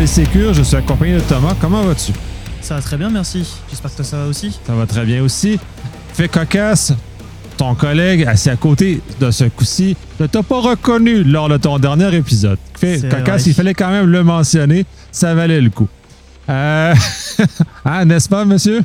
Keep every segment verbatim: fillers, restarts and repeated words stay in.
Polysécure, je suis accompagné de Thomas. Comment vas-tu? Ça va très bien, merci. J'espère que toi, ça va aussi. Ça va très bien aussi. Fait cocasse, ton collègue assis à côté de ce coup-ci ne t'a pas reconnu lors de ton dernier épisode. Fait C'est cocasse, vrai. il fallait quand même le mentionner. Ça valait le coup. Euh... ah, n'est-ce pas, monsieur?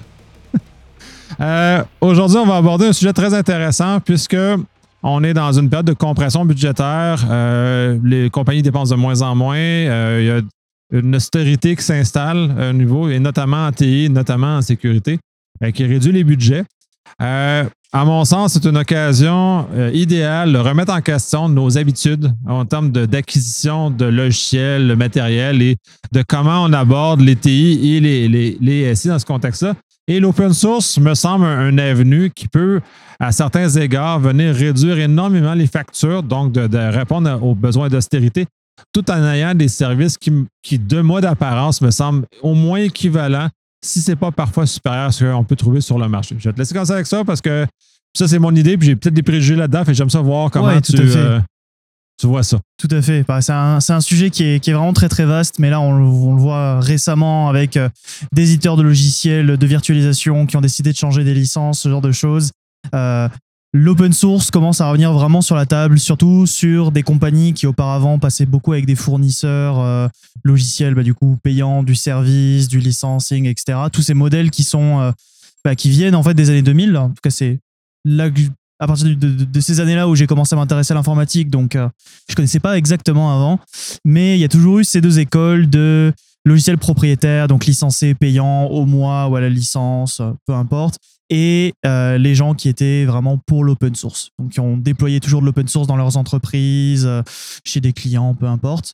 euh, aujourd'hui, on va aborder un sujet très intéressant puisque on est dans une période de compression budgétaire. Euh, les compagnies dépensent de moins en moins. Euh, il y a une austérité qui s'installe au niveau, et notamment en T I, notamment en sécurité, euh, qui réduit les budgets. Euh, à mon sens, c'est une occasion euh, idéale de remettre en question nos habitudes en termes de, d'acquisition de logiciels, de matériel et de comment on aborde les T I et les, les, les S I dans ce contexte-là. Et l'open source me semble un, un avenue qui peut, à certains égards, venir réduire énormément les factures, donc de, de répondre aux besoins d'austérité, tout en ayant des services qui, qui de moi d'apparence, me semblent au moins équivalents, si ce n'est pas parfois supérieur à ce qu'on peut trouver sur le marché. Je vais te laisser commencer avec ça parce que ça, c'est mon idée, puis j'ai peut-être des préjugés là-dedans, fait j'aime ça voir comment Ouais, tu, tout à fait. euh, tu vois ça. Tout à fait. Bah, c'est, un, c'est un sujet qui est, qui est vraiment très très vaste, mais là on, on le voit récemment avec euh, des éditeurs de logiciels de virtualisation qui ont décidé de changer des licences, ce genre de choses. Euh, l'open source commence à revenir vraiment sur la table, surtout sur des compagnies qui auparavant passaient beaucoup avec des fournisseurs euh, logiciels, bah, du coup payants, du service, du licensing, et cetera. Tous ces modèles qui sont euh, bah, qui viennent en fait des années deux mille. En tout cas, c'est là que à partir de, de, de ces années-là où j'ai commencé à m'intéresser à l'informatique, donc euh, je ne connaissais pas exactement avant, mais il y a toujours eu ces deux écoles de logiciels propriétaires, donc licencés, payants au mois ou à la licence, peu importe, et euh, les gens qui étaient vraiment pour l'open source, donc qui ont déployé toujours de l'open source dans leurs entreprises, euh, chez des clients, peu importe.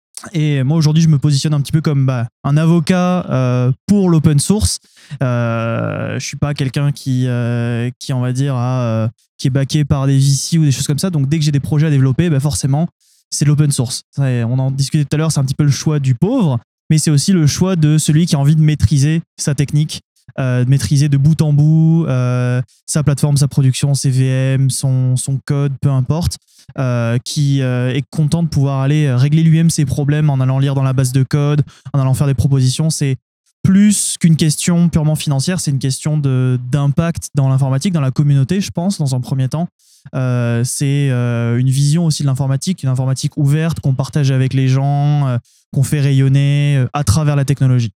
Et moi, aujourd'hui, je me positionne un petit peu comme bah, un avocat euh, pour l'open source. Euh, je ne suis pas quelqu'un qui, euh, qui, on va dire, a, euh, qui est backé par des V C ou des choses comme ça. Donc, dès que j'ai des projets à développer, bah, forcément, c'est l'open source. On en discutait tout à l'heure, c'est un petit peu le choix du pauvre, mais c'est aussi le choix de celui qui a envie de maîtriser sa technique, euh, de maîtriser de bout en bout euh, sa plateforme, sa production, ses V M, son, son code, peu importe. Euh, qui euh, est content de pouvoir aller régler lui-même ses problèmes en allant lire dans la base de code, en allant faire des propositions. C'est plus qu'une question purement financière, c'est une question de, d'impact dans l'informatique, dans la communauté, je pense, dans un premier temps. Euh, c'est euh, une vision aussi de l'informatique, une informatique ouverte qu'on partage avec les gens, euh, qu'on fait rayonner euh, à travers la technologie.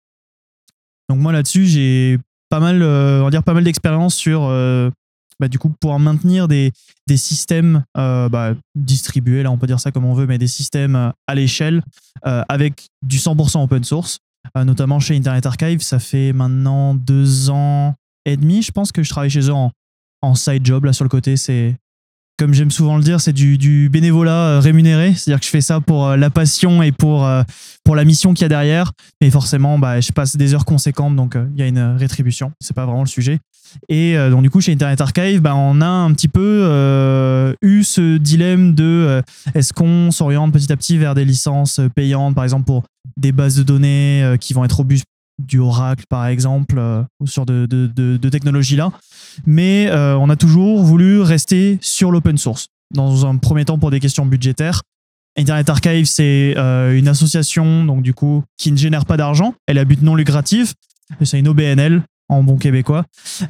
Donc moi là-dessus, j'ai pas mal, euh, on va dire pas mal d'expérience sur euh, bah, du coup pouvoir maintenir des, des systèmes euh, bah, distribués, là on peut dire ça comme on veut, mais des systèmes euh, à l'échelle euh, avec du cent pour cent open source, euh, notamment chez Internet Archive. Ça fait maintenant deux ans et demi, je pense, que je travaille chez eux en, en side job, là sur le côté. C'est, comme j'aime souvent le dire, c'est du, du bénévolat rémunéré, c'est-à-dire que je fais ça pour la passion et pour, pour la mission qu'il y a derrière, mais forcément bah, je passe des heures conséquentes, donc il euh, y a une rétribution, c'est pas vraiment le sujet. Et euh, donc du coup chez Internet Archive, bah, on a un petit peu euh, eu ce dilemme de euh, est-ce qu'on s'oriente petit à petit vers des licences payantes, par exemple pour des bases de données euh, qui vont être robustes, du Oracle par exemple, euh, ou sur de, de, de, de technologies-là. Mais euh, on a toujours voulu rester sur l'open source, dans un premier temps pour des questions budgétaires. Internet Archive, c'est euh, une association donc, du coup, qui ne génère pas d'argent, elle a but non lucratif, c'est une O B N L en bon québécois,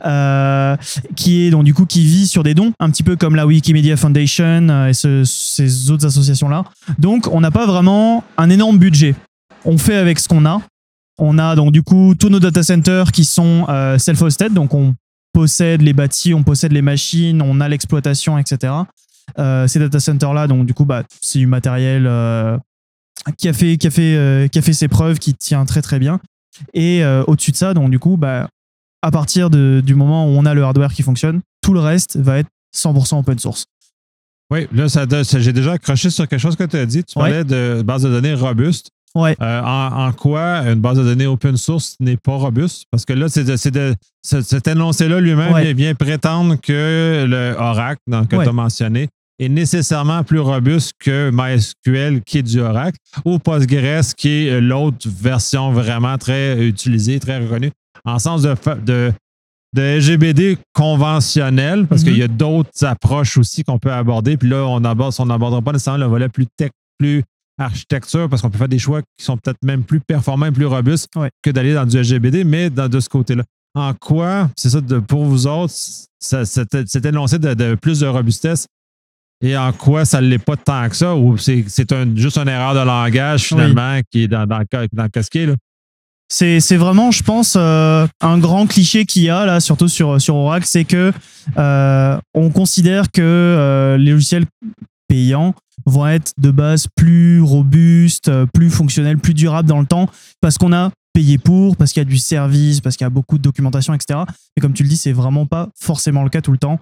euh, qui est donc du coup qui vit sur des dons, un petit peu comme la Wikimedia Foundation euh, et ce, ces autres associations-là. Donc on n'a pas vraiment un énorme budget. On fait avec ce qu'on a. On a donc du coup tous nos data centers qui sont euh, self-hosted, donc on possède les bâtis, on possède les machines, on a l'exploitation, et cetera. Euh, ces data centers-là, donc du coup, bah, c'est du matériel euh, qui a fait, qui a fait, euh, qui a fait ses preuves, qui tient très très bien. Et euh, au-dessus de ça, donc du coup, bah, à partir de, du moment où on a le hardware qui fonctionne, tout le reste va être cent pour cent open source. Oui, là, ça, ça, j'ai déjà accroché sur quelque chose que tu as dit. Tu parlais ouais. de base de données robuste. Ouais. Euh, en, en quoi une base de données open source n'est pas robuste? Parce que là, c'est de, c'est de, cet énoncé-là lui-même ouais. vient prétendre que le Oracle, donc, que ouais. tu as mentionné, est nécessairement plus robuste que MySQL, qui est du Oracle, ou Postgres, qui est l'autre version vraiment très utilisée, très reconnue, en sens de, de, de L G B D conventionnel, parce mm-hmm. qu'il y a d'autres approches aussi qu'on peut aborder. Puis là, on aborde, on n'abordera pas nécessairement le volet plus tech, plus architecture parce qu'on peut faire des choix qui sont peut-être même plus performants et plus robustes Ouais. que d'aller dans du L G B T, mais dans, de ce côté-là. En quoi, c'est ça, de, pour vous autres, ça, c'était, c'était énoncé de, de plus de robustesse et en quoi ça ne l'est pas tant que ça ou c'est, c'est un, juste une erreur de langage finalement oui. qui est dans, dans, dans le casquet, là? C'est, c'est vraiment, je pense, euh, un grand cliché qu'il y a là, surtout sur, sur Oracle, c'est que euh, on considère que euh, les logiciels payants vont être de base plus robustes, plus fonctionnels, plus durables dans le temps, parce qu'on a payé pour, parce qu'il y a du service, parce qu'il y a beaucoup de documentation, et cetera. Et comme tu le dis, c'est vraiment pas forcément le cas tout le temps.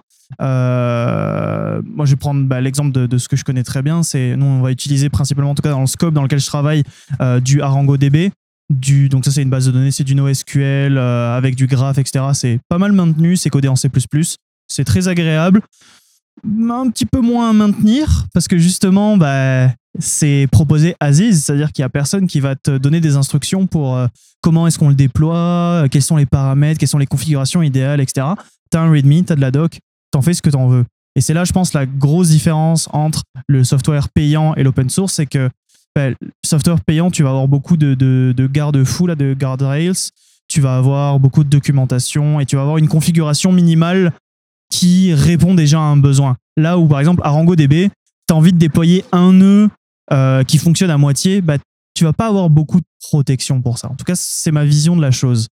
Euh, moi, je vais prendre bah, l'exemple de, de ce que je connais très bien. C'est, nous, on va utiliser principalement, en tout cas dans le scope dans lequel je travaille, euh, du ArangoDB. Du, donc ça, c'est une base de données, c'est du NoSQL euh, avec du graph, et cetera. C'est pas mal maintenu, c'est codé en C plus plus. C'est très agréable. Un petit peu moins à maintenir parce que justement, bah, c'est proposé as is, c'est-à-dire qu'il n'y a personne qui va te donner des instructions pour euh, comment est-ce qu'on le déploie, quels sont les paramètres, quelles sont les configurations idéales, et cetera. Tu as un README, tu as de la doc, t'en fais ce que t'en veux. Et c'est là, je pense, la grosse différence entre le software payant et l'open source, c'est que bah, software payant, tu vas avoir beaucoup de, de, de garde-fous, là, de guardrails, tu vas avoir beaucoup de documentation et tu vas avoir une configuration minimale qui répond déjà à un besoin. Là où, par exemple, à ArangoDB, tu as envie de déployer un nœud euh, qui fonctionne à moitié, bah, tu vas pas avoir beaucoup de protection pour ça. En tout cas, c'est ma vision de la chose.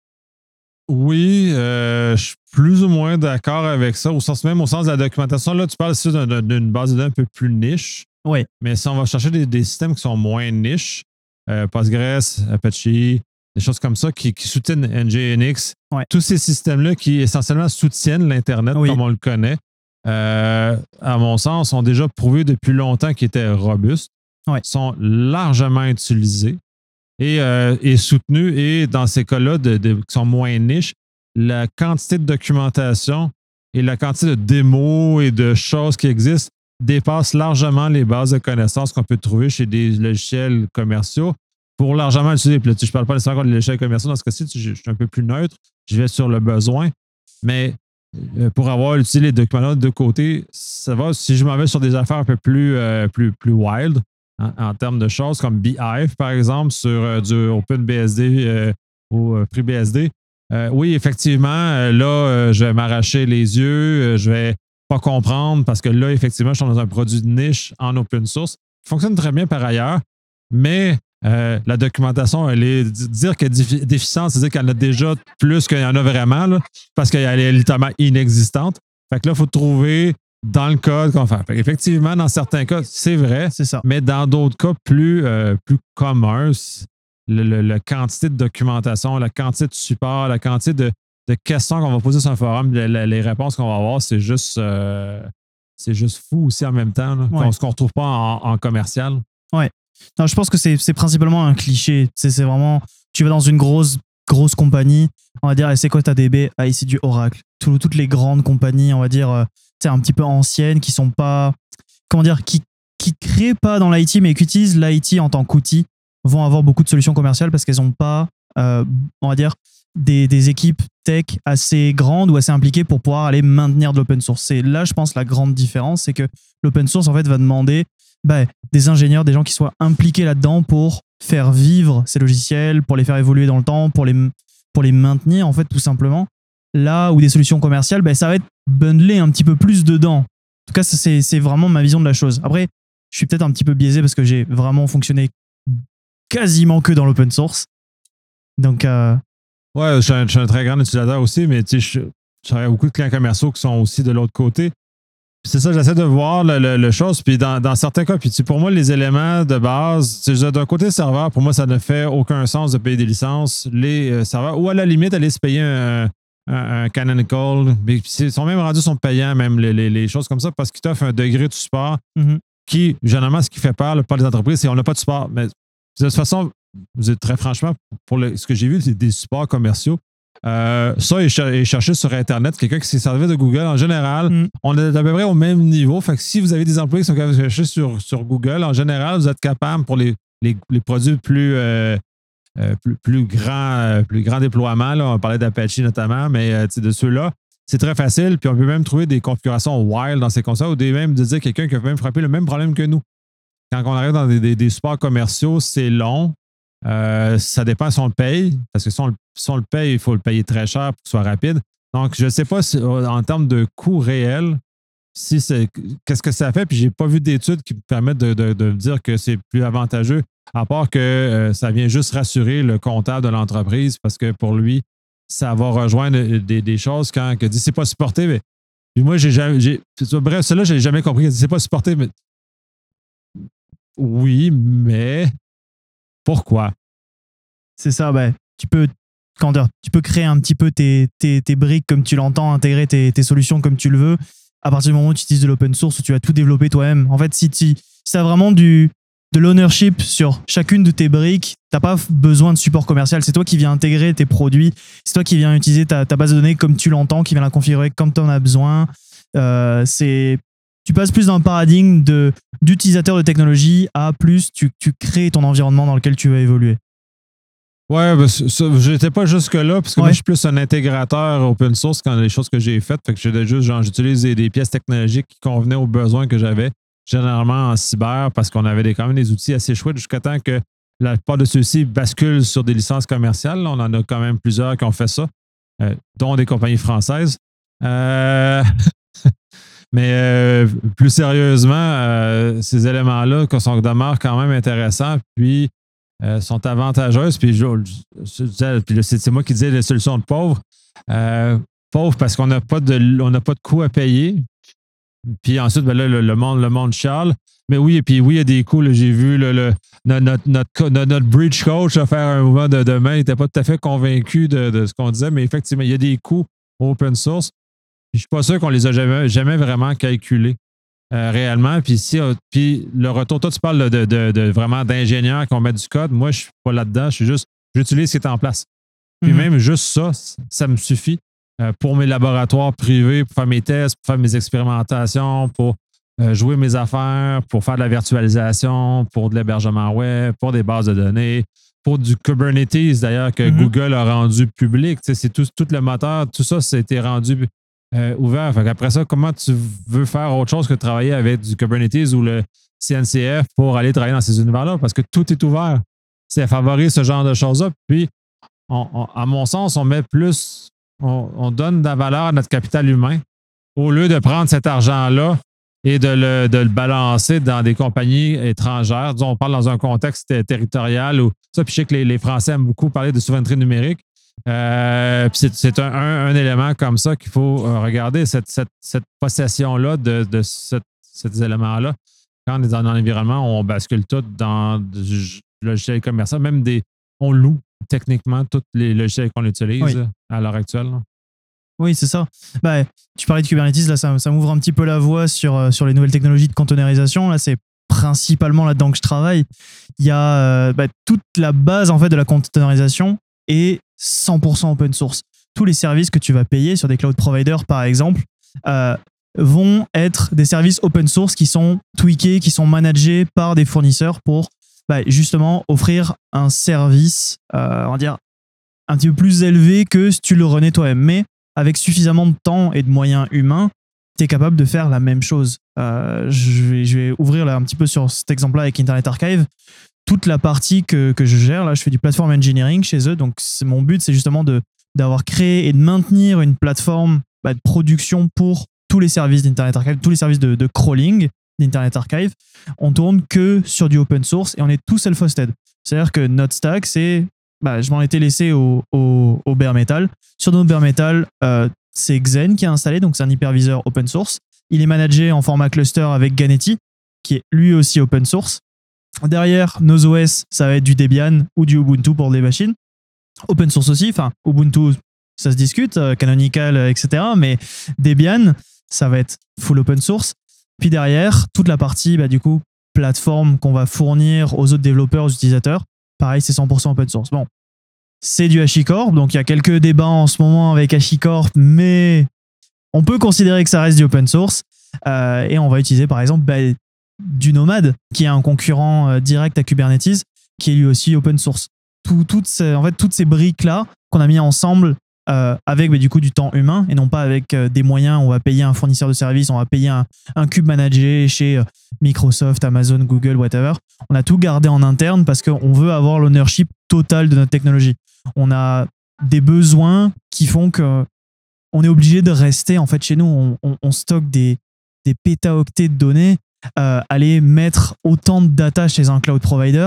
Oui, euh, je suis plus ou moins d'accord avec ça, au sens même au sens de la documentation. Là, tu parles ici d'une, d'une base de données un peu plus niche. Oui. Mais si on va chercher des, des systèmes qui sont moins niches, euh, Postgres, Apache, des choses comme ça qui, qui soutiennent N G N X, ouais. tous ces systèmes-là qui essentiellement soutiennent l'Internet oui. comme on le connaît, euh, à mon sens, ont déjà prouvé depuis longtemps qu'ils étaient robustes, ouais. sont largement utilisés et, euh, et soutenus. Et dans ces cas-là, de, de, qui sont moins niches, la quantité de documentation et la quantité de démos et de choses qui existent dépasse largement les bases de connaissances qu'on peut trouver chez des logiciels commerciaux pour largement utiliser. Puis là, je ne parle pas nécessairement des logiciels commerciaux. Dans ce cas-ci, je suis un peu plus neutre. Je vais sur le besoin. Mais pour avoir utilisé les documents de deux côtés, ça va. Si je m'en vais sur des affaires un peu plus, euh, plus, plus wild hein, en termes de choses comme Beehive, par exemple, sur euh, du OpenBSD euh, ou euh, FreeBSD, euh, oui, effectivement, euh, là, euh, je vais m'arracher les yeux. Euh, je vais pas comprendre parce que là, effectivement, je suis dans un produit de niche en open source qui fonctionne très bien par ailleurs, mais euh, la documentation, elle est dire qu'elle est déficiente, c'est-à-dire qu'elle en a déjà plus qu'il y en a vraiment, là, parce qu'elle est littéralement inexistante. Fait que là, il faut trouver dans le code qu'on fait. Fait effectivement, dans certains cas, c'est vrai, c'est ça. Mais dans d'autres cas plus, euh, plus communs, le, le, la quantité de documentation, la quantité de support, la quantité de de questions qu'on va poser sur un forum, les, les réponses qu'on va avoir, c'est juste, euh, c'est juste fou aussi en même temps, là, ouais. ce qu'on ne retrouve pas en, en commercial. Ouais. Non, je pense que c'est, c'est principalement un cliché. C'est, c'est vraiment, tu vas dans une grosse, grosse compagnie, on va dire, c'est quoi ta D B? Ah, ici du Oracle. Tout, toutes les grandes compagnies, on va dire, euh, un petit peu anciennes, qui sont pas, comment dire, qui qui créent pas dans l'I T, mais qui utilisent l'I T en tant qu'outil, vont avoir beaucoup de solutions commerciales parce qu'elles n'ont pas, euh, on va dire, Des, des équipes tech assez grandes ou assez impliquées pour pouvoir aller maintenir de l'open source. C'est là, je pense, la grande différence, c'est que l'open source, en fait, va demander bah, des ingénieurs, des gens qui soient impliqués là-dedans pour faire vivre ces logiciels, pour les faire évoluer dans le temps, pour les, pour les maintenir, en fait, tout simplement. Là où des solutions commerciales, bah, ça va être bundlé un petit peu plus dedans. En tout cas, ça, c'est, c'est vraiment ma vision de la chose. Après, je suis peut-être un petit peu biaisé parce que j'ai vraiment fonctionné quasiment que dans l'open source. Donc... Euh, Ouais, je suis, un, je suis un très grand utilisateur aussi, mais tu sais, j'ai beaucoup de clients commerciaux qui sont aussi de l'autre côté. Puis c'est ça, j'essaie de voir le, le, le chose. Puis dans, dans certains cas, puis tu sais, pour moi, les éléments de base, tu sais, d'un côté serveur, pour moi, ça ne fait aucun sens de payer des licences. Les euh, serveurs, ou à la limite, aller se payer un, un, un Canonical. Mais ils sont même rendus, sont payants, même les, les, les choses comme ça, parce qu'ils t'offrent un degré de support mm-hmm. qui, généralement, ce qui fait peur là, par les entreprises, c'est qu'on n'a pas de support. Mais de toute façon, vous êtes très franchement, pour le, ce que j'ai vu, c'est des supports commerciaux. Euh, ça, et, cher- et chercher sur Internet, quelqu'un qui s'est servi de Google, en général, mm. on est à peu près au même niveau. Fait que si vous avez des employés qui sont capables de chercher sur, sur Google, en général, vous êtes capable pour les, les, les produits plus, euh, euh, plus, plus grands euh, plus grand déploiements. Là, on parlait d'Apache notamment, mais euh, de ceux-là, c'est très facile. Puis on peut même trouver des configurations wild dans ces consoles ou des même de dire quelqu'un qui a même frappé le même problème que nous. quand on arrive dans des, des, des supports commerciaux, c'est long. Euh, ça dépend si on le paye, parce que si on le, si on le paye, il faut le payer très cher pour que ce soit rapide. Donc, je ne sais pas si, en termes de coût réel, si c'est, qu'est-ce que ça fait, puis je n'ai pas vu d'études qui me permettent de, de, de dire que c'est plus avantageux, à part que euh, ça vient juste rassurer le comptable de l'entreprise, parce que pour lui, ça va rejoindre des, des choses quand il dit c'est pas supporté. Mais, puis moi, j'ai jamais. J'ai, bref, cela, je n'ai jamais compris. Il dit c'est pas supporté, mais. Oui, mais pourquoi? C'est ça, ben, tu peux, comment dire, tu peux créer un petit peu tes, tes, tes briques comme tu l'entends, intégrer tes, tes solutions comme tu le veux. À partir du moment où tu utilises de l'open source, où tu vas tout développer toi-même. En fait, si tu si as vraiment du, de l'ownership sur chacune de tes briques, tu n'as pas besoin de support commercial. C'est toi qui viens intégrer tes produits. C'est toi qui viens utiliser ta, ta base de données comme tu l'entends, qui viens la configurer comme tu en as besoin. Euh, c'est, tu passes plus d'un paradigme de, d'utilisateur de technologie à plus tu, tu crées ton environnement dans lequel tu vas évoluer. Ouais, ben, je n'étais pas jusque-là, parce que ouais. moi, je suis plus un intégrateur open source quand les choses que j'ai faites. Fait que j'ai juste, genre, j'utilise des, des pièces technologiques qui convenaient aux besoins que j'avais, généralement en cyber, parce qu'on avait des, quand même des outils assez chouettes jusqu'à temps que la plupart de ceux-ci basculent sur des licences commerciales. On en a quand même plusieurs qui ont fait ça, euh, dont des compagnies françaises. Euh... Mais euh, plus sérieusement, euh, ces éléments-là sont demeurent quand même intéressants, puis euh, sont avantageuses. Puis, je, je, je, puis c'est, c'est moi qui disais les solutions de pauvres. Euh, pauvres parce qu'on n'a pas de on n'a pas de coûts à payer. Puis ensuite, ben là, le, le monde, le monde chiale. Mais oui, et puis oui, il y a des coûts. Là, j'ai vu le, le, notre, notre, notre, notre bridge coach à faire un mouvement de demain. Il n'était pas tout à fait convaincu de, de ce qu'on disait, mais effectivement, il y a des coûts open source. Je ne suis pas sûr qu'on les a jamais, jamais vraiment calculés euh, réellement. Puis, si, euh, puis le retour, toi, tu parles de, de, de vraiment d'ingénieurs qui vont mettre du code. Moi, je ne suis pas là-dedans. Je suis juste, j'utilise ce qui est en place. Puis mm-hmm. même juste ça, ça me suffit euh, pour mes laboratoires privés, pour faire mes tests, pour faire mes expérimentations, pour euh, jouer mes affaires, pour faire de la virtualisation, pour de l'hébergement web, pour des bases de données, pour du Kubernetes, d'ailleurs, que mm-hmm. Google a rendu public. Tu sais, c'est tout, tout le moteur, tout ça, c'était rendu Euh, ouvert. Fait qu'après ça, comment tu veux faire autre chose que travailler avec du Kubernetes ou le C N C F pour aller travailler dans ces univers-là? Parce que tout est ouvert. Ça favorise ce genre de choses-là. Puis, on, on, à mon sens, on met plus, on, on donne de la valeur à notre capital humain au lieu de prendre cet argent-là et de le, de le balancer dans des compagnies étrangères. Disons, on parle dans un contexte territorial où ça, puis je sais que les, les Français aiment beaucoup parler de souveraineté numérique. Euh, puis c'est, c'est un, un, un élément comme ça qu'il faut euh, regarder, cette, cette, cette possession-là de, de cette, ces éléments-là. Quand on est dans un environnement où on bascule tout dans du logiciel commercial, même des, on loue techniquement tous les logiciels qu'on utilise oui. à l'heure actuelle. Là. Oui, c'est ça. Bah, tu parlais de Kubernetes, là, ça, ça m'ouvre un petit peu la voie sur, sur les nouvelles technologies de containerisation. Là, c'est principalement là-dedans que je travaille. Il y a euh, bah, toute la base en fait, de la containerisation est cent pour cent open source. Tous les services que tu vas payer sur des cloud providers, par exemple, euh, vont être des services open source qui sont tweakés, qui sont managés par des fournisseurs pour bah, justement offrir un service, euh, on va dire, un petit peu plus élevé que si tu le renais toi-même. Mais avec suffisamment de temps et de moyens humains, tu es capable de faire la même chose. Euh, je, vais, je vais ouvrir là, un petit peu sur cet exemple-là avec Internet Archive. Toute la partie que, que je gère, là, je fais du platform engineering chez eux. Donc, c'est, mon but, c'est justement de, d'avoir créé et de maintenir une plateforme bah, de production pour tous les services d'Internet Archive, tous les services de, de crawling d'Internet Archive. On tourne que sur du open source et on est tout self-hosted. C'est-à-dire que notre stack, c'est, bah, je m'en étais laissé au, au, au bare metal. Sur notre bare metal, euh, c'est Xen qui est installé, donc c'est un hyperviseur open source. Il est managé en format cluster avec Ganeti, qui est lui aussi open source. Derrière, nos O S, ça va être du Debian ou du Ubuntu pour des machines. Open source aussi, enfin, Ubuntu, ça se discute, euh, Canonical, euh, et cetera. Mais Debian, ça va être full open source. Puis derrière, toute la partie, bah, du coup, plateforme qu'on va fournir aux autres développeurs, aux utilisateurs, pareil, c'est cent pour cent open source. Bon, c'est du HashiCorp, donc il y a quelques débats en ce moment avec HashiCorp, mais on peut considérer que ça reste du open source. Euh, et on va utiliser, par exemple, bah, du Nomad, qui est un concurrent euh, direct à Kubernetes, qui est lui aussi open source. Tout, toutes ces, en fait, toutes ces briques-là qu'on a mis ensemble euh, avec bah, du coup du temps humain et non pas avec euh, des moyens. On va payer un fournisseur de services, on va payer un, un cube managé chez euh, Microsoft, Amazon, Google, whatever. On a tout gardé en interne parce qu'on veut avoir l'ownership total de notre technologie. On a des besoins qui font que on est obligé de rester en fait chez nous. On, on, on stocke des, des pétaoctets de données. Euh, aller mettre autant de data chez un cloud provider,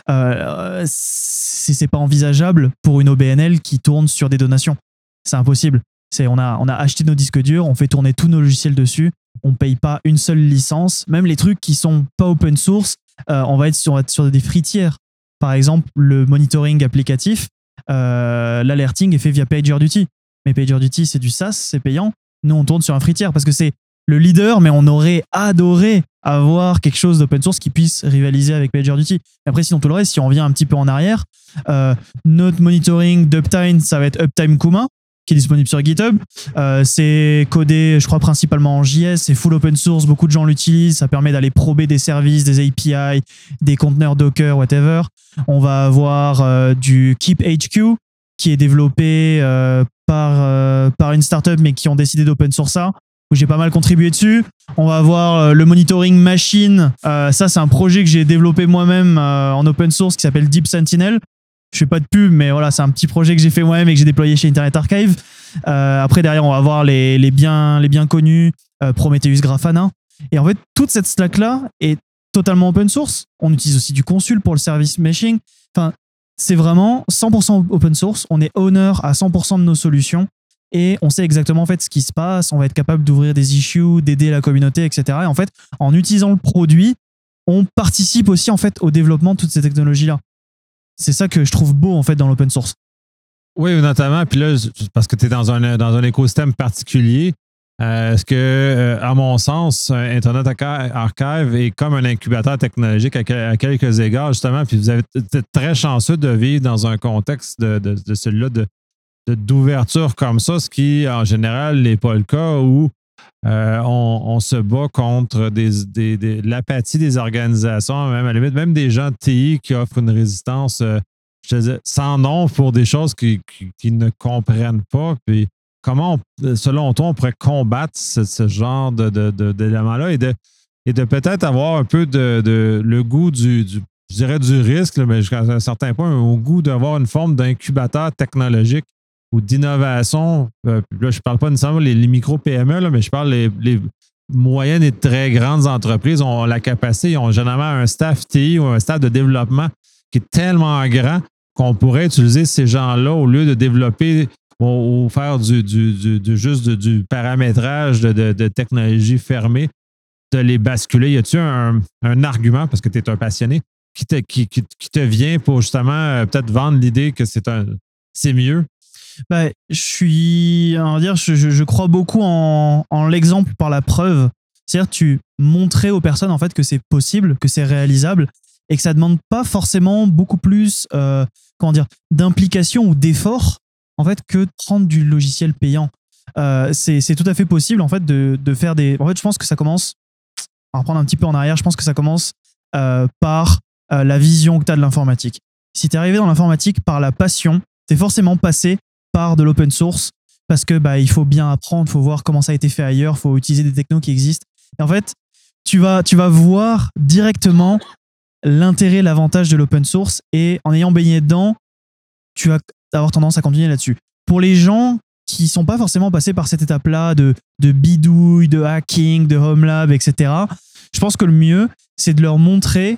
euh, c'est, c'est pas envisageable pour une O B N L qui tourne sur des donations. C'est impossible. C'est, on, a, on a acheté nos disques durs, on fait tourner tous nos logiciels dessus, on paye pas une seule licence. Même les trucs qui sont pas open source, euh, on, va être sur, on va être sur des free tiers. Par exemple, le monitoring applicatif, euh, l'alerting est fait via PagerDuty. Mais PagerDuty, c'est du SaaS, c'est payant. Nous, on tourne sur un free tier parce que c'est le leader, mais on aurait adoré avoir quelque chose d'open source qui puisse rivaliser avec PagerDuty. Après, sinon, tout le reste, si on vient un petit peu en arrière, euh, notre monitoring d'Uptime, ça va être Uptime Kuma, qui est disponible sur GitHub. Euh, c'est codé, je crois, principalement en J S. C'est full open source. Beaucoup de gens l'utilisent. Ça permet d'aller prober des services, des A P I, des conteneurs Docker, whatever. On va avoir euh, du Keep H Q, qui est développé euh, par, euh, par une startup, mais qui ont décidé d'open source ça, où j'ai pas mal contribué dessus. On va avoir euh, le monitoring machine. Euh, ça, c'est un projet que j'ai développé moi-même euh, en open source qui s'appelle Deep Sentinel. Je fais pas de pub, mais voilà, c'est un petit projet que j'ai fait moi-même et que j'ai déployé chez Internet Archive. Euh, après, derrière, on va avoir les, les, bien, les bien connus euh, Prometheus Grafana. Et en fait, toute cette stack-là est totalement open source. On utilise aussi du Consul pour le service meshing. Enfin, c'est vraiment cent pour cent open source. On est owner à cent pour cent de nos solutions. Et on sait exactement en fait ce qui se passe, on va être capable d'ouvrir des issues, d'aider la communauté, et cetera. Et en fait, en utilisant le produit, on participe aussi en fait au développement de toutes ces technologies-là. C'est ça que je trouve beau en fait dans l'open source. Oui, notamment, puis là, parce que tu es dans un, dans un écosystème particulier, euh, est-ce que, euh, à mon sens, Internet Archive est comme un incubateur technologique à, à quelques égards, justement, puis vous avez été très chanceux de vivre dans un contexte de, de, de celui-là de d'ouverture comme ça, ce qui, en général, n'est pas le cas où euh, on, on se bat contre des, des, des, l'apathie des organisations, même à la limite, même des gens de T I qui offrent une résistance euh, je te dis, sans nom pour des choses qu'ils qui, qui ne comprennent pas. Puis comment, on, selon toi, on pourrait combattre ce, ce genre de, de, de, d'éléments-là et de, et de peut-être avoir un peu de, de le goût du, du, je dirais du risque, là, mais jusqu'à un certain point, au goût d'avoir une forme d'incubateur technologique ou d'innovation. Euh, là, je ne parle pas nécessairement les, les micro-P M E, là, mais je parle les, les moyennes et très grandes entreprises ont la capacité, ils ont généralement un staff T I ou un staff de développement qui est tellement grand qu'on pourrait utiliser ces gens-là au lieu de développer ou, ou faire du, du, du, du juste du, du paramétrage de, de, de technologies fermées, de les basculer. Y a-t-il un, un argument, parce que tu es un passionné, qui te, qui, qui, qui te vient pour justement euh, peut-être vendre l'idée que c'est, un, c'est mieux? Bah, je suis, on va dire, je, je, je crois beaucoup en, en l'exemple par la preuve. C'est-à-dire, tu montrer aux personnes en fait que c'est possible, que c'est réalisable et que ça demande pas forcément beaucoup plus, euh, comment dire, d'implication ou d'effort en fait que de prendre du logiciel payant. Euh, c'est, c'est tout à fait possible en fait de, de faire des. En fait, je pense que ça commence. On va reprendre un petit peu en arrière. Je pense que ça commence euh, par euh, la vision que tu as de l'informatique. Si tu es arrivé dans l'informatique par la passion, tu es forcément passé par de l'open source parce que bah, il faut bien apprendre, il faut voir comment ça a été fait ailleurs, il faut utiliser des technos qui existent. Et en fait, tu vas, tu vas voir directement l'intérêt, l'avantage de l'open source et en ayant baigné dedans, tu vas avoir tendance à continuer là-dessus. Pour les gens qui ne sont pas forcément passés par cette étape-là de, de bidouille, de hacking, de home lab, et cetera, je pense que le mieux, c'est de leur montrer,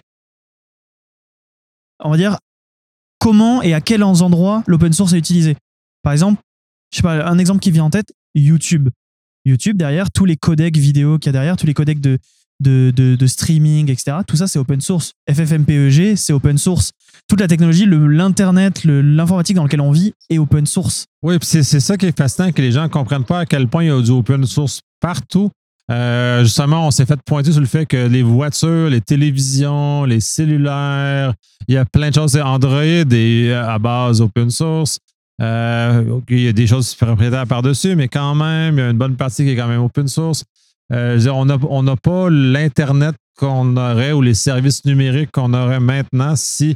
on va dire, comment et à quels endroits l'open source est utilisé. Par exemple, je sais pas, un exemple qui vient en tête, YouTube. YouTube, derrière, tous les codecs vidéo qu'il y a derrière, tous les codecs de, de, de, de streaming, et cetera, tout ça, c'est open source. F F M P E G, c'est open source. Toute la technologie, le, l'Internet, le, l'informatique dans laquelle on vit est open source. Oui, puis c'est, c'est ça qui est fascinant, que les gens ne comprennent pas à quel point il y a du open source partout. Euh, justement, on s'est fait pointer sur le fait que les voitures, les télévisions, les cellulaires, il y a plein de choses. Android est à base open source. Euh, il y a des choses propriétaires par-dessus, mais quand même, il y a une bonne partie qui est quand même open source. Euh, je veux dire, on n'a on n'a pas l'Internet qu'on aurait ou les services numériques qu'on aurait maintenant si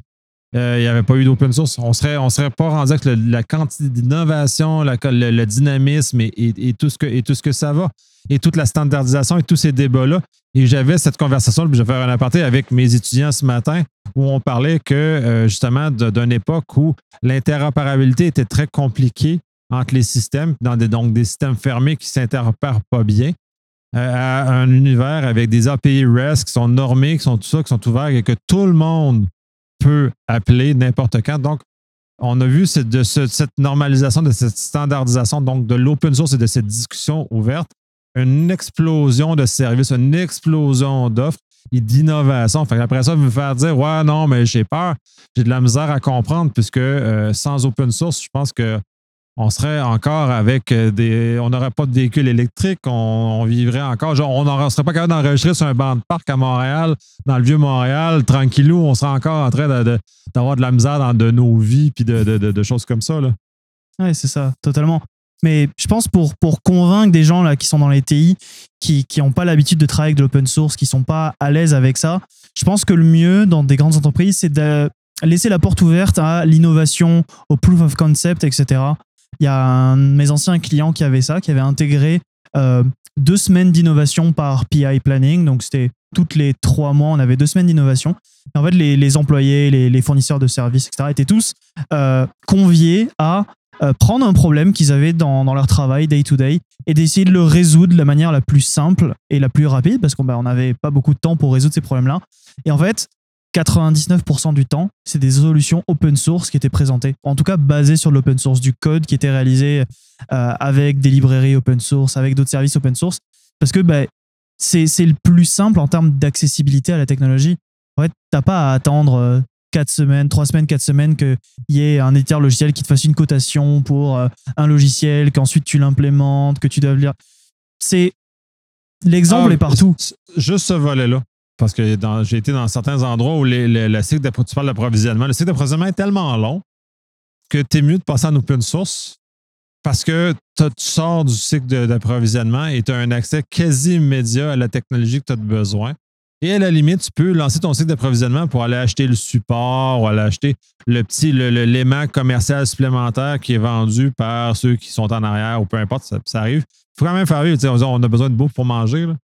euh, il n'y avait pas eu d'open source. On serait, on serait pas rendu avec le, la quantité d'innovation, la, le, le dynamisme et, et, et, tout ce que, et tout ce que ça va, et toute la standardisation et tous ces débats-là. Et j'avais cette conversation, puis je vais faire un aparté avec mes étudiants ce matin, où on parlait que, euh, justement, de, d'une époque où l'interopérabilité était très compliquée entre les systèmes, dans des, donc des systèmes fermés qui ne s'interopèrent pas bien, euh, à un univers avec des A P I REST qui sont normés, qui sont tout ça, qui sont ouverts et que tout le monde peut appeler n'importe quand. Donc, on a vu cette, de ce, cette normalisation, de cette standardisation, donc de l'open source et de cette discussion ouverte, une explosion de services, une explosion d'offres et d'innovation. Fait après ça, vous me faire dire, ouais, non, mais j'ai peur, j'ai de la misère à comprendre, puisque euh, sans open source, je pense que on serait encore avec des. On n'aurait pas de véhicules électriques, on, on vivrait encore. Genre, on ne serait pas capable d'enregistrer sur un banc de parc à Montréal, dans le vieux Montréal, tranquillou, on serait encore en train de, de, d'avoir de la misère dans de nos vies puis de, de, de, de choses comme ça. Oui, c'est ça, totalement. Mais je pense pour, pour convaincre des gens là, qui sont dans les T I, qui n'ont pas l'habitude de travailler avec de l'open source, qui ne sont pas à l'aise avec ça, je pense que le mieux dans des grandes entreprises, c'est de laisser la porte ouverte à l'innovation, au proof of concept, et cetera. Il y a un de mes anciens clients qui avait ça, qui avait intégré euh, deux semaines d'innovation par P I planning. Donc, c'était toutes les trois mois, on avait deux semaines d'innovation. Et en fait, les, les employés, les, les fournisseurs de services, et cetera, étaient tous euh, conviés à euh, prendre un problème qu'ils avaient dans, dans leur travail day-to-day et d'essayer de le résoudre de la manière la plus simple et la plus rapide, parce qu'on bah, n'avait pas beaucoup de temps pour résoudre ces problèmes-là. Et en fait, quatre-vingt-dix-neuf pour cent du temps, c'est des solutions open source qui étaient présentées. En tout cas, basées sur l'open source, du code qui était réalisé euh, avec des librairies open source, avec d'autres services open source. Parce que bah, c'est, c'est le plus simple en termes d'accessibilité à la technologie. En fait, tu n'as pas à attendre quatre semaines, trois semaines, quatre semaines qu'il y ait un éditeur logiciel qui te fasse une cotation pour euh, un logiciel, qu'ensuite tu l'implémentes, que tu dois lire. C'est... L'exemple ah, est partout. Juste ce volet-là. Parce que dans, j'ai été dans certains endroits où les, les, le cycle tu parles d'approvisionnement, le cycle d'approvisionnement est tellement long que tu es mieux de passer en open source parce que tu sors du cycle d'approvisionnement et tu as un accès quasi immédiat à la technologie que tu as besoin. Et à la limite, tu peux lancer ton cycle d'approvisionnement pour aller acheter le support ou aller acheter le petit le, le, l'aimant commercial supplémentaire qui est vendu par ceux qui sont en arrière ou peu importe, ça, ça arrive. Il faut quand même faire vivre. On, on a besoin de bouffe pour manger. Là.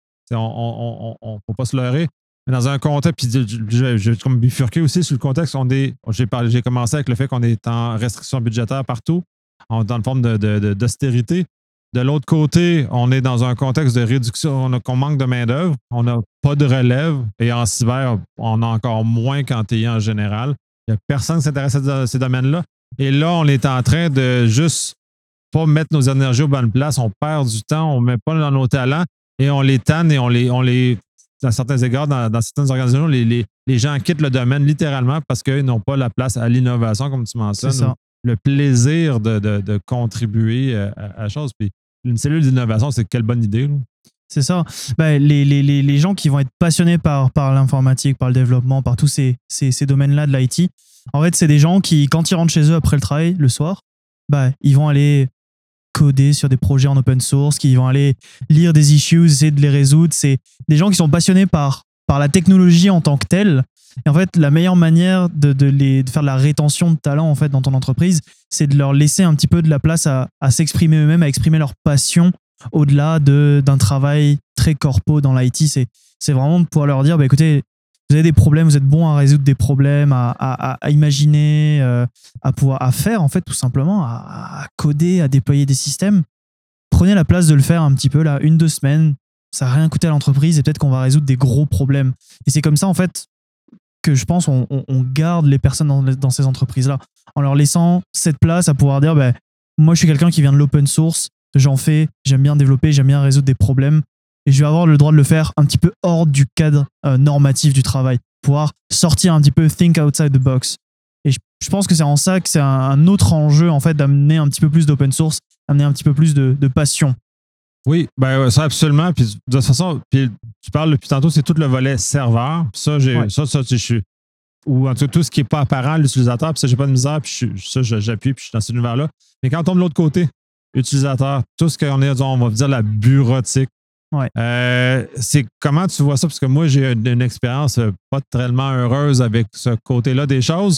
On ne faut pas se leurrer. Mais dans un contexte, puis j'ai, j'ai comme bifurqué aussi sur le contexte, on est, j'ai, parlé, j'ai commencé avec le fait qu'on est en restriction budgétaire partout, en, dans le forme de, de, de, d'austérité. De l'autre côté, on est dans un contexte de réduction, on a, qu'on manque de main-d'œuvre, on n'a pas de relève, et en cyber, on a encore moins qu'en T I en général. Il n'y a personne qui s'intéresse à ces domaines-là. Et là, on est en train de juste pas mettre nos énergies aux bonnes places, on perd du temps, on ne met pas dans nos talents, et on les tanne et on les. On les dans certains égards, dans, dans certaines organisations, les, les, les gens quittent le domaine littéralement parce qu'ils n'ont pas la place à l'innovation, comme tu mentionnes, le plaisir de, de, de contribuer à, à la chose. Puis une cellule d'innovation, c'est quelle bonne idée. Là. C'est ça. Ben, les, les, les, les gens qui vont être passionnés par, par l'informatique, par le développement, par tous ces, ces, ces domaines-là de l'I T, en fait, c'est des gens qui, quand ils rentrent chez eux après le travail, le soir, ben, ils vont aller coder sur des projets en open source, qui vont aller lire des issues, essayer de les résoudre. C'est des gens qui sont passionnés par, par la technologie en tant que telle. Et en fait, la meilleure manière de, de, les, de faire de la rétention de talent en fait, dans ton entreprise, c'est de leur laisser un petit peu de la place à, à s'exprimer eux-mêmes, à exprimer leur passion au-delà de, d'un travail très corpo dans l'I T. C'est, c'est vraiment de pouvoir leur dire, bah, écoutez, vous avez des problèmes, vous êtes bon à résoudre des problèmes, à, à, à imaginer, euh, à pouvoir à faire en fait tout simplement, à, à coder, à déployer des systèmes. Prenez la place de le faire un petit peu là, une, deux semaines. Ça n'a rien coûté à l'entreprise et peut-être qu'on va résoudre des gros problèmes. Et c'est comme ça en fait que je pense on, on, on garde les personnes dans, dans ces entreprises-là en leur laissant cette place à pouvoir dire, bah, moi je suis quelqu'un qui vient de l'open source, j'en fais, j'aime bien développer, j'aime bien résoudre des problèmes. Et je vais avoir le droit de le faire un petit peu hors du cadre euh, normatif du travail. Pouvoir sortir un petit peu, think outside the box. Et je, je pense que c'est en ça que c'est un, un autre enjeu, en fait, d'amener un petit peu plus d'open source, d'amener un petit peu plus de, de passion. Oui, ben ça absolument. Puis de toute façon, puis tu parles depuis tantôt, c'est tout le volet serveur. Puis ça, j'ai, ouais. ça, ça, je suis. Ou en tout cas, tout ce qui n'est pas apparent à l'utilisateur, puis ça, j'ai pas de misère, puis je, ça, j'appuie, puis je suis dans cet univers-là. Mais quand on tombe de l'autre côté, utilisateur, tout ce qu'on est, on va dire la bureautique. Ouais. Euh, c'est comment tu vois ça? Parce que moi, j'ai une, une expérience pas tellement heureuse avec ce côté-là des choses.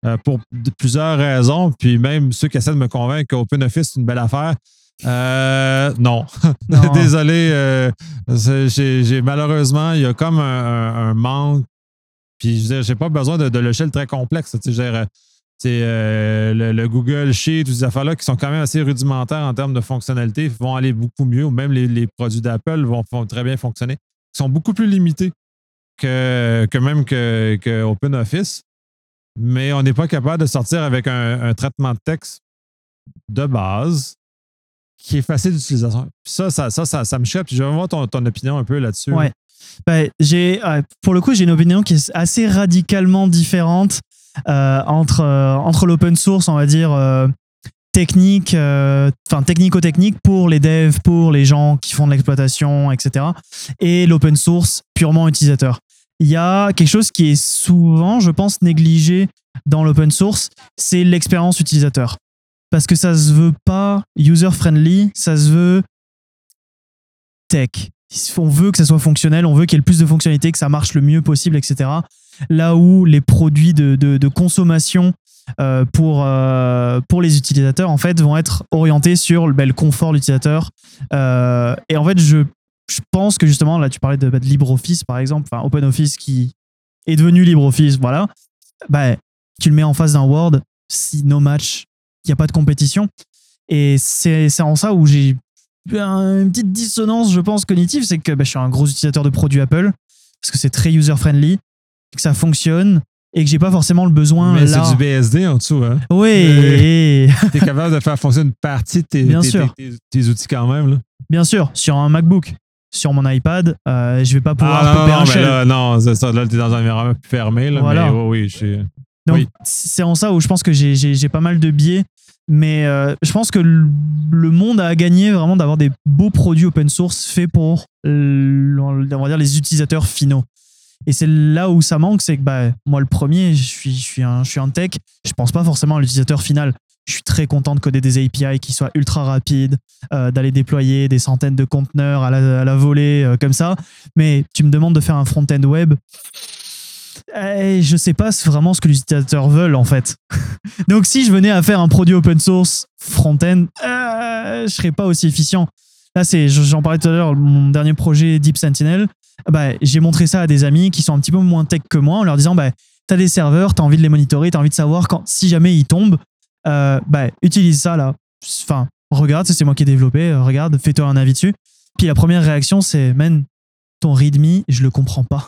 euh, pour de- plusieurs raisons. Puis même ceux qui essaient de me convaincre qu'OpenOffice, c'est une belle affaire. Euh, non. Non. Désolé. euh, c'est- j'ai, j'ai- malheureusement, il y a comme un, un- un manque. Puis je veux dire, j'ai pas besoin de, de logiciels très complexes. Tu sais, je veux dire, c'est, euh, le, le Google Sheet, toutes ces affaires-là qui sont quand même assez rudimentaires en termes de fonctionnalité vont aller beaucoup mieux. Ou même les, les produits d'Apple vont, vont très bien fonctionner. Ils sont beaucoup plus limités que, que même que, que OpenOffice. Mais on n'est pas capable de sortir avec un, un traitement de texte de base qui est facile d'utilisation. Puis ça, ça, ça, ça, ça me choque. Puis je vais voir ton, ton opinion un peu là-dessus. Ouais. Ben, j'ai, euh, pour le coup, j'ai une opinion qui est assez radicalement différente euh, entre, euh, entre l'open source, on va dire, euh, technique, euh, enfin technico-technique pour les devs, pour les gens qui font de l'exploitation, et cetera, et l'open source purement utilisateur. Il y a quelque chose qui est souvent, je pense, négligé dans l'open source, c'est l'expérience utilisateur. Parce que ça se veut pas user-friendly, ça se veut tech. On veut que ça soit fonctionnel, on veut qu'il y ait le plus de fonctionnalités, que ça marche le mieux possible, et cetera. Là où les produits de, de, de consommation euh, pour, euh, pour les utilisateurs, en fait, vont être orientés sur ben, le confort de l'utilisateur. Euh, et en fait, je, je pense que justement, là, tu parlais de, de LibreOffice, par exemple, enfin OpenOffice qui est devenu LibreOffice, voilà. Ben, tu le mets en face d'un Word, si no match, il n'y a pas de compétition. Et c'est, c'est en ça où j'ai une petite dissonance, je pense, cognitive, c'est que bah, je suis un gros utilisateur de produits Apple, parce que c'est très user-friendly, que ça fonctionne, et que j'ai pas forcément le besoin Mais là. c'est du B S D en dessous, hein? Oui. Tu es capable de faire fonctionner une partie de tes, Bien tes, sûr. tes, tes, tes outils quand même, là. Bien sûr, sur un MacBook, sur mon iPad, euh, je vais pas pouvoir Ah, non, popper non, un mais shell. là, non, c'est ça, là, t'es dans un environnement plus fermé, là, Voilà. mais oui, oui, je suis... Donc, oui. c'est en ça où je pense que j'ai, j'ai, j'ai pas mal de biais. Mais euh, je pense que le, le monde a gagné vraiment d'avoir des beaux produits open source faits pour euh, on va dire, les utilisateurs finaux. Et c'est là où ça manque, c'est que bah, moi, le premier, je suis, je, suis un, je suis un tech, je pense pas forcément à l'utilisateur final. Je suis très content de coder des A P I qui soient ultra rapides, euh, d'aller déployer des centaines de conteneurs à la, à la volée, euh, comme ça. Mais tu me demandes de faire un front-end web. Et je sais pas vraiment ce que les utilisateurs veulent en fait. Donc si je venais à faire un produit open source front-end, euh, je serais pas aussi efficient. Là, c'est, j'en parlais tout à l'heure, mon dernier projet Deep Sentinel, bah, j'ai montré ça à des amis qui sont un petit peu moins tech que moi en leur disant bah, t'as des serveurs, t'as envie de les monitorer, t'as envie de savoir quand, si jamais ils tombent, euh, bah, utilise ça là. Enfin, regarde, c'est moi qui ai développé, regarde, fais-toi un avis dessus. Puis la première réaction, c'est man, ton README, je le comprends pas.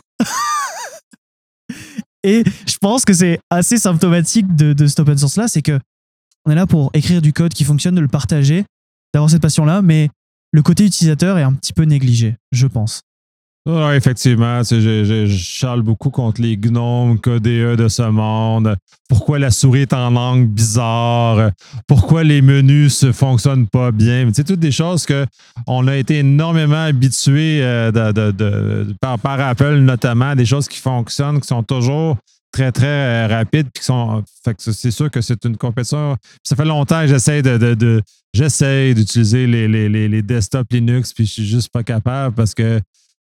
Et je pense que c'est assez symptomatique de, de cet open source là, c'est que on est là pour écrire du code qui fonctionne, de le partager, d'avoir cette passion là, mais le côté utilisateur est un petit peu négligé, je pense. Oui, effectivement, tu sais, je, je, je charle beaucoup contre les gnomes K D E de ce monde. Pourquoi la souris est en angle bizarre? Pourquoi les menus ne fonctionnent pas bien? Tu sais, toutes des choses qu'on a été énormément habitués euh, de, de, de, par, par Apple, notamment, des choses qui fonctionnent, qui sont toujours très, très euh, rapides. Puis qui sont, fait que c'est sûr que c'est une compétition. Ça fait longtemps que j'essaie de, de, de j'essaie d'utiliser les, les, les, les desktops Linux, puis je suis juste pas capable parce que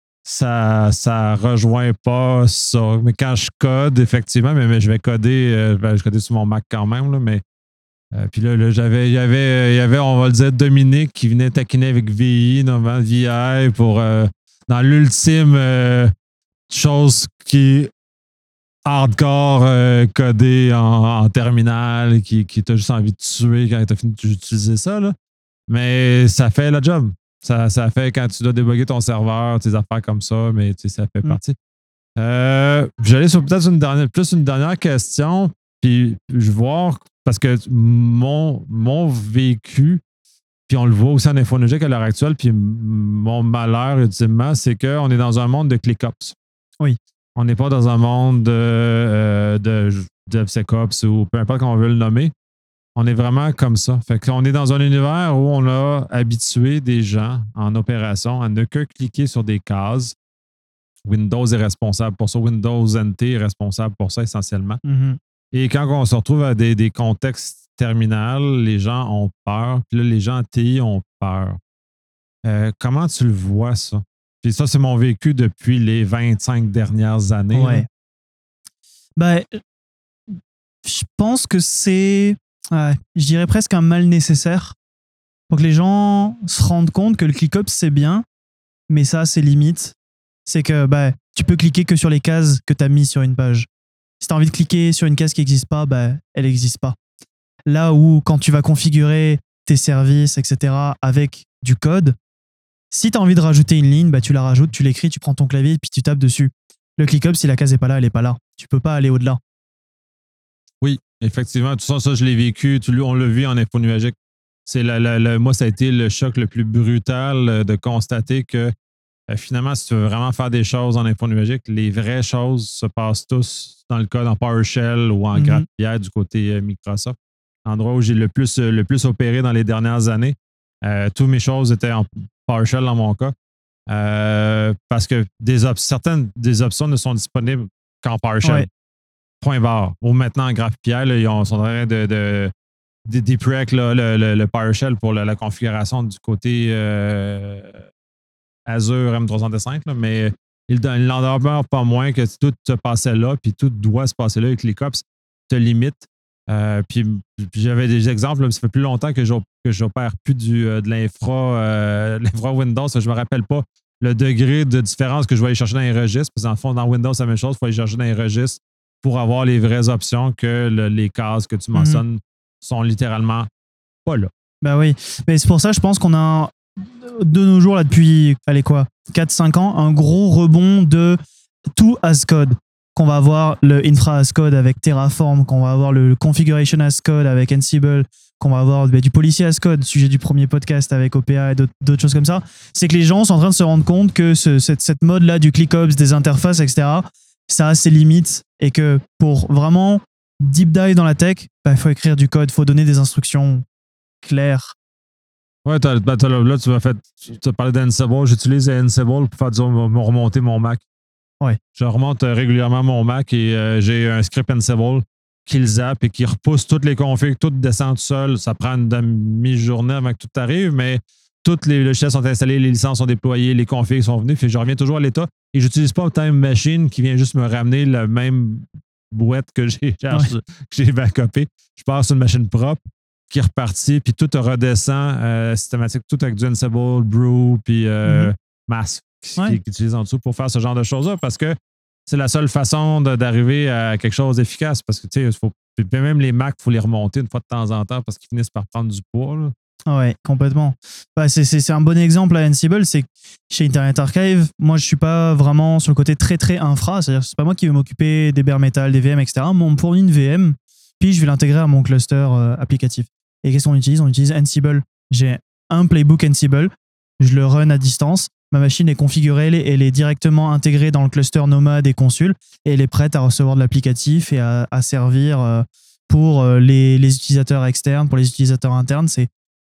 ça ça rejoint pas ça. Mais quand je code, effectivement, mais, mais je vais coder, euh, ben, je codais sur mon Mac quand même, là, mais euh, puis là, là j'avais, il y avait, il y avait, on va le dire, Dominique qui venait taquiner avec V I, normalement V I, pour euh, dans l'ultime euh, chose qui est hardcore euh, codé en, en terminal, qui, qui t'a juste envie de tuer quand tu as fini d'utiliser ça, là. Mais ça fait le job. Ça, ça fait quand tu dois débugger ton serveur, tes affaires comme ça, mais tu sais, ça fait Mm. partie. Euh, J'allais sur peut-être une dernière, plus une dernière question, puis je vais voir, parce que mon, mon vécu, puis on le voit aussi en infonuagique à l'heure actuelle, puis mon malheur, ultimement, c'est qu'on est dans un monde de ClickOps. Oui. On n'est pas dans un monde de, euh, de DevSecOps ou peu importe comment on veut le nommer. On est vraiment comme ça. Fait qu'on est dans un univers où on a habitué des gens en opération à ne que cliquer sur des cases. Windows est responsable pour ça. Windows N T est responsable pour ça essentiellement. Mm-hmm. Et quand on se retrouve à des, des contextes terminaux, les gens ont peur. Puis là, les gens en T I ont peur. Euh, comment tu le vois, ça? Puis ça, c'est mon vécu depuis les vingt-cinq dernières années. Ouais. Ben, je pense que c'est, ouais, je dirais presque un mal nécessaire pour que les gens se rendent compte que le ClickOps c'est bien, mais ça, c'est limite. C'est que bah, tu peux cliquer que sur les cases que tu as mis sur une page. Si tu as envie de cliquer sur une case qui n'existe pas, bah, elle n'existe pas. Là où, quand tu vas configurer tes services, et cetera, avec du code, si tu as envie de rajouter une ligne, bah, tu la rajoutes, tu l'écris, tu prends ton clavier, puis tu tapes dessus. Le ClickOps, si la case n'est pas là, elle n'est pas là. Tu peux pas aller au-delà. Oui, effectivement. Tout ça, ça je l'ai vécu. Tu, on l'a vu en info nuagique. C'est la, la, la, moi, ça a été le choc le plus brutal de constater que euh, finalement, si tu veux vraiment faire des choses en info nuagique, les vraies choses se passent tous dans le code en PowerShell ou en mm-hmm. GraphQL du côté euh, Microsoft. Endroit où j'ai le plus, le plus opéré dans les dernières années. Euh, toutes mes choses étaient en PowerShell dans mon cas. Euh, parce que des op- certaines des options ne sont disponibles qu'en PowerShell. Ouais. Point barre. Ou maintenant en GraphQL, ils ont, sont en train de, de, de depreq le, le, le PowerShell pour la, la configuration du côté euh, Azure M trois cent cinq, là, mais il n'en demeure pas moins que tout se passait là, puis tout doit se passer là, et ClickOps te limite. Euh, puis, puis j'avais des exemples, là, ça fait plus longtemps que j'opère plus du, euh, de l'infra, euh, l'infra Windows, je ne me rappelle pas le degré de différence que je vais aller chercher dans les registres, parce qu'en fond, dans Windows, c'est la même chose, il faut aller chercher dans les registres pour avoir les vraies options que le, les cases que tu mentionnes mm-hmm. sont littéralement pas là. Ben oui, mais c'est pour ça, je pense qu'on a de nos jours, là, depuis, allez quoi, quatre cinq ans, un gros rebond de tout as code. Qu'on va avoir le infra as code avec Terraform, qu'on va avoir le configuration as code avec Ansible, qu'on va avoir bah, du policy as code, sujet du premier podcast avec O P A et d'autres, d'autres choses comme ça. C'est que les gens sont en train de se rendre compte que ce, cette, cette mode-là du ClickOps, des interfaces, et cetera, ça a ses limites et que pour vraiment deep dive dans la tech, il bah, faut écrire du code, il faut donner des instructions claires. Ouais, t'as, t'as, là, tu vas faire, tu as parlé d'Ansible. J'utilise Ansible pour faire disons, remonter mon Mac. Ouais. Je remonte régulièrement mon Mac et euh, j'ai un script Ansible qui le zappe et qui repousse toutes les configs, tout descend tout seul. Ça prend une demi-journée avant que tout arrive, mais toutes les logiciels sont installés, les licences sont déployées, les configs sont venus. Fait, je reviens toujours à l'état et j'utilise pas Time Machine qui vient juste me ramener la même boîte que j'ai, genre, ouais. que j'ai backupé. Je passe sur une machine propre qui est repartie, puis tout redescend euh, systématique, tout avec du Ansible, Brew, puis euh, mm-hmm. Mask. Qui, ouais. qui utilise en dessous pour faire ce genre de choses-là parce que c'est la seule façon de, d'arriver à quelque chose d'efficace parce que tu sais, faut, même les Macs, il faut les remonter une fois de temps en temps parce qu'ils finissent par prendre du poids. Là. Ouais, complètement. Bah, c'est, c'est, c'est un bon exemple à Ansible, c'est que chez Internet Archive, moi je suis pas vraiment sur le côté très très infra, c'est-à-dire que c'est pas moi qui vais m'occuper des bare metal, des V M, et cetera. Mais on me fournit une V M, puis je vais l'intégrer à mon cluster euh, applicatif. Et qu'est-ce qu'on utilise? On utilise Ansible. J'ai un playbook Ansible, je le run à distance. Ma machine est configurée, elle est directement intégrée dans le cluster Nomad et Consul et elle est prête à recevoir de l'applicatif et à, à servir pour les, les utilisateurs externes, pour les utilisateurs internes. C'est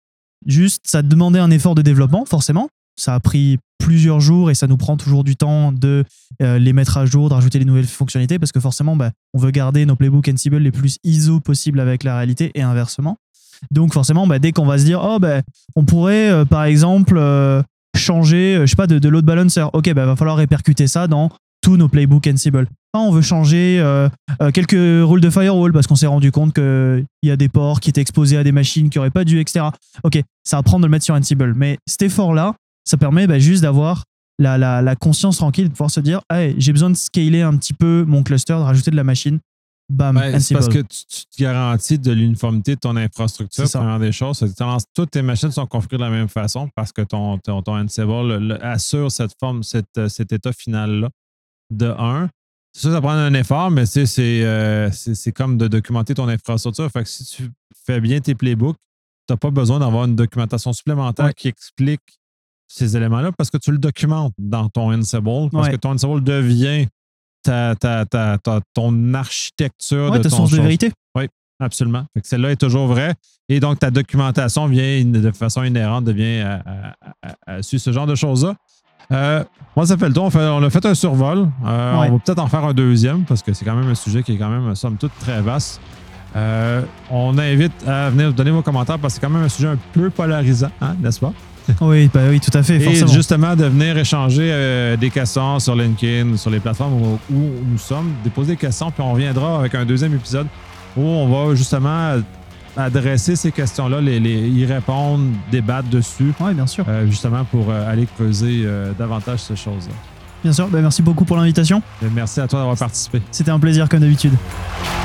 juste, ça demandait un effort de développement, forcément. Ça a pris plusieurs jours et ça nous prend toujours du temps de euh, les mettre à jour, de rajouter les nouvelles fonctionnalités parce que forcément, bah, on veut garder nos playbooks Ansible les plus I S O possibles avec la réalité et inversement. Donc forcément, bah, dès qu'on va se dire, oh, bah, on pourrait, euh, par exemple... Euh, changer, je sais pas, de, de load balancer. Ok, bah, va falloir répercuter ça dans tous nos playbooks Ansible. Ah, on veut changer euh, euh, quelques rôles de firewall parce qu'on s'est rendu compte qu'il y a des ports qui étaient exposés à des machines qui n'auraient pas dû, et cetera. Ok, ça va prendre de le mettre sur Ansible. Mais cet effort-là, ça permet bah, juste d'avoir la, la, la conscience tranquille de pouvoir se dire hey, j'ai besoin de scaler un petit peu mon cluster, de rajouter de la machine. Bam, ben, c'est parce que tu, tu te garantis de l'uniformité de ton infrastructure, c'est première des choses. Toutes tes machines sont configurées de la même façon parce que ton, ton, ton Ansible le, le, assure cette forme, cette, cet état final-là de un. C'est sûr, ça prend un effort, mais c'est, euh, c'est, c'est comme de documenter ton infrastructure. Fait que si tu fais bien tes playbooks, tu n'as pas besoin d'avoir une documentation supplémentaire ouais. qui explique ces éléments-là parce que tu le documentes dans ton Ansible, parce ouais. que ton Ansible devient Ta, ta, ta, ta, ton architecture ouais, de ta ton source chose. de vérité. Oui, absolument. Fait que celle-là est toujours vraie. Et donc, ta documentation vient de façon inhérente, devient à, à, à, à suivre ce genre de choses-là. Euh, moi, ça fait le tour. On, fait, on a fait un survol. Euh, ouais. On va peut-être en faire un deuxième parce que c'est quand même un sujet qui est quand même, somme toute, très vaste. Euh, on invite à venir donner vos commentaires parce que c'est quand même un sujet un peu polarisant, hein, n'est-ce pas? Oui, bah oui, tout à fait, forcément. Et justement, de venir échanger euh, des questions sur LinkedIn, sur les plateformes où, où nous sommes, déposer des questions, puis on reviendra avec un deuxième épisode où on va justement adresser ces questions-là, les, les, y répondre, débattre dessus. Oui, bien sûr. Euh, justement pour euh, aller creuser euh, davantage ces choses-là. Bien sûr. Ben, merci beaucoup pour l'invitation. Et merci à toi d'avoir participé. C'était un plaisir comme d'habitude.